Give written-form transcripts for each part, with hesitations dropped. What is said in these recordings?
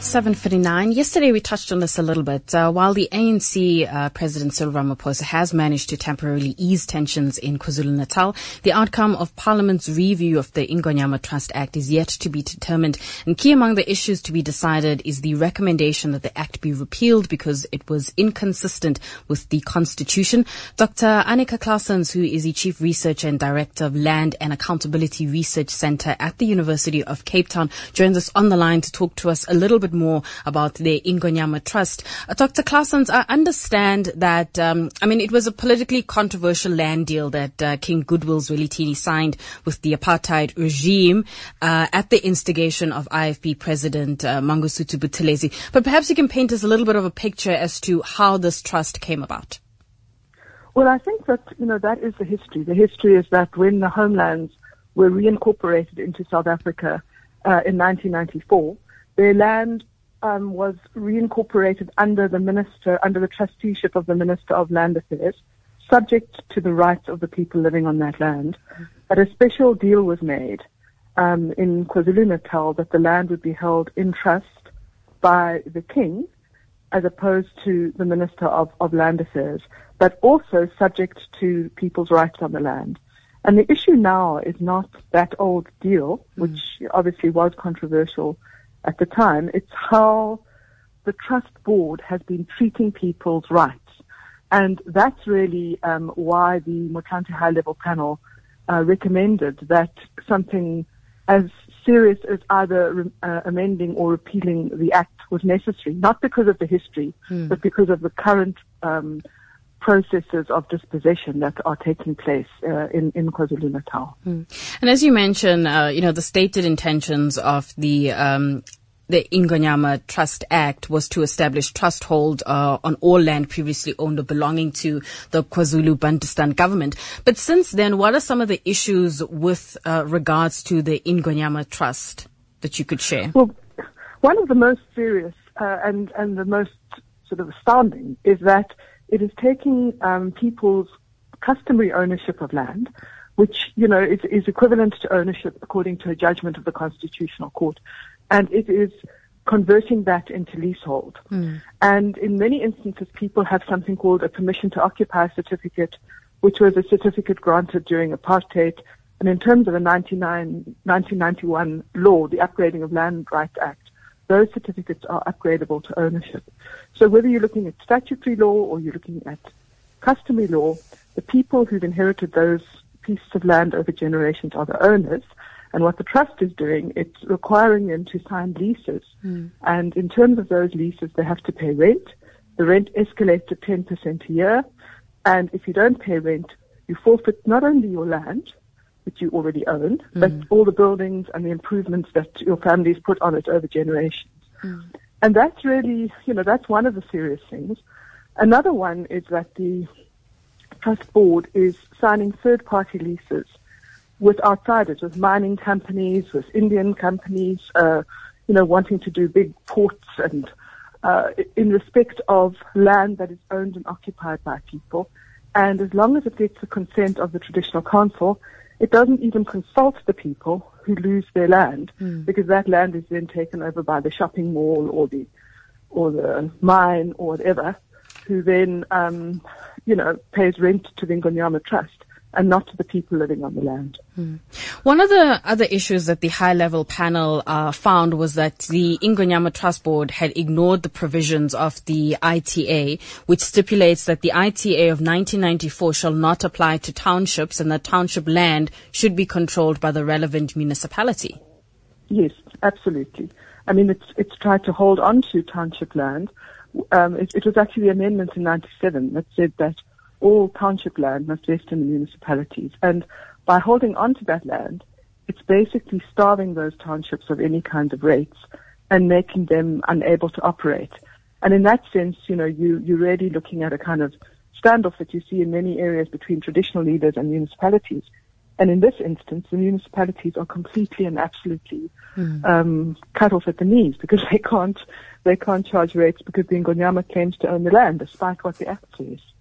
It's 7:59. Yesterday we touched on this a little bit. While the ANC President Cyril Ramaphosa has managed to temporarily ease tensions in KwaZulu-Natal, the outcome of Parliament's review of the Ingonyama Trust Act is yet to be determined. And key among the issues to be decided is the recommendation that the act be repealed because it was inconsistent with the Constitution. Dr. Annika Claessens, who is the Chief Researcher and Director of Land and Accountability Research Centre at the University of Cape Town, joins us on the line to talk to us a little bit more about the Ingonyama Trust. Dr. Claessens, I understand that, it was a politically controversial land deal that King Goodwill Zwelithini signed with the apartheid regime at the instigation of IFP President Mangosuthu Buthelezi. But perhaps you can paint us a little bit of a picture as to how this trust came about. Well, I think that, that is the history. The history is that when the homelands were reincorporated into South Africa in 1994, their land was reincorporated under the trusteeship of the Minister of Land Affairs, subject to the rights of the people living on that land. But a special deal was made in KwaZulu-Natal that the land would be held in trust by the King as opposed to the Minister of Land Affairs, but also subject to people's rights on the land. And the issue now is not that old deal, which obviously was controversial at the time. It's how the trust board has been treating people's rights. And that's really why the Motlanthe High Level Panel recommended that something as serious as either amending or repealing the act was necessary, not because of the history, but because of the current processes of dispossession that are taking place in KwaZulu-Natal. And as you mentioned, the stated intentions of the Ingonyama Trust Act was to establish trust hold on all land previously owned or belonging to the KwaZulu Bantustan government. But since then, what are some of the issues with regards to the Ingonyama Trust that you could share? Well, one of the most serious and the most sort of astounding is that it is taking people's customary ownership of land, which, is equivalent to ownership according to a judgment of the Constitutional Court, and it is converting that into leasehold. And in many instances, people have something called a permission to occupy certificate, which was a certificate granted during apartheid. And in terms of the 1991 law, the Upgrading of Land Rights Act, those certificates are upgradable to ownership. So whether you're looking at statutory law or you're looking at customary law, the people who've inherited those pieces of land over generations are the owners. And what the trust is doing, it's requiring them to sign leases. And in terms of those leases, they have to pay rent. The rent escalates to 10% a year. And if you don't pay rent, you forfeit not only your land, which you already own, but all the buildings and the improvements that your family's put on it over generations. And that's really, that's one of the serious things. Another one is that the trust board is signing third-party leases with outsiders, with mining companies, with Indian companies, wanting to do big ports and in respect of land that is owned and occupied by people. And as long as it gets the consent of the traditional council, it doesn't even consult the people who lose their land, because that land is then taken over by the shopping mall or the mine or whatever, who then, pays rent to the Ingonyama Trust and not to the people living on the land. One of the other issues that the high-level panel found was that the Ingonyama Trust Board had ignored the provisions of the ITA, which stipulates that the ITA of 1994 shall not apply to townships and that township land should be controlled by the relevant municipality. Yes, absolutely. It's tried to hold on to township land. It was actually the amendment in 97 that said that all township land must vest in the municipalities. And by holding on to that land, it's basically starving those townships of any kind of rates and making them unable to operate. And in that sense, you're really looking at a kind of standoff that you see in many areas between traditional leaders and municipalities. And in this instance, the municipalities are completely and absolutely cut off at the knees because they can't charge rates because the Ingonyama claims to own the land, despite what the Act says.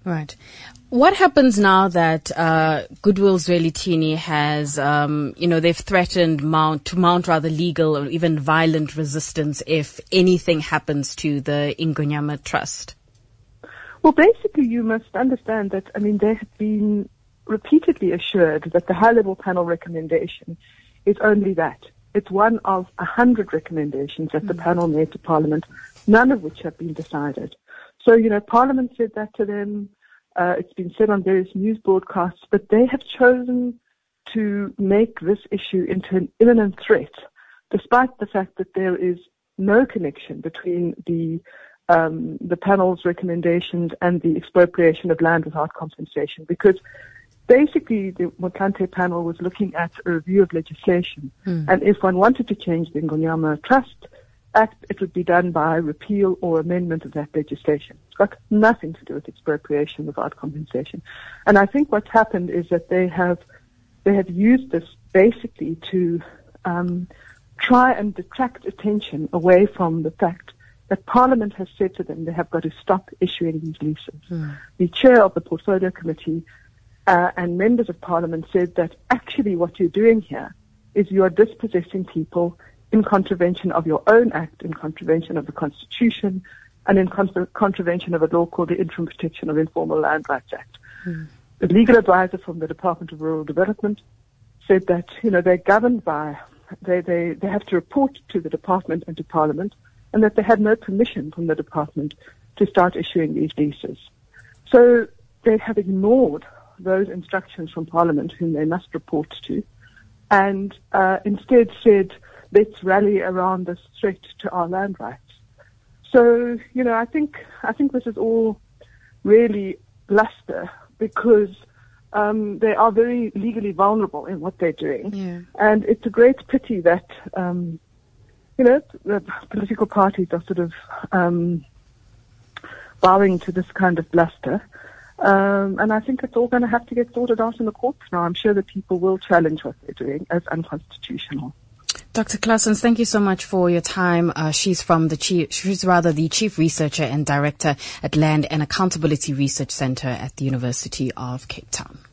Right. What happens now that Goodwill Zwelithini has, they've threatened to mount rather legal or even violent resistance if anything happens to the Ingonyama Trust? Well, basically, you must understand that, they have been repeatedly assured that the high-level panel recommendation is only that. It's one of 100 recommendations that the panel made to Parliament, none of which have been decided. So, Parliament said that to them. It's been said on various news broadcasts, but they have chosen to make this issue into an imminent threat, despite the fact that there is no connection between the panel's recommendations and the expropriation of land without compensation. Because basically, the Motlanthe panel was looking at a review of legislation, and if one wanted to change the Ingonyama Trust Act, it would be done by repeal or amendment of that legislation. It's got nothing to do with expropriation without compensation. And I think what's happened is that they have used this basically to try and detract attention away from the fact that Parliament has said to them they have got to stop issuing these leases. The chair of the Portfolio Committee and members of Parliament said that actually what you're doing here is you are dispossessing people in contravention of your own act, in contravention of the Constitution, and in contravention of a law called the Interim Protection of Informal Land Rights Act. The legal advisor from the Department of Rural Development said that, they're governed by, they have to report to the department and to Parliament, and that they had no permission from the department to start issuing these leases. So they have ignored those instructions from Parliament, whom they must report to, and instead said, let's rally around this threat to our land rights. So, I think this is all really bluster because they are very legally vulnerable in what they're doing. Yeah. And it's a great pity that, the political parties are sort of bowing to this kind of bluster. And I think it's all going to have to get sorted out in the courts now. I'm sure that people will challenge what they're doing as unconstitutional. Dr. Claessens, thank you so much for your time. She's the Chief Researcher and Director at Land and Accountability Research Center at the University of Cape Town.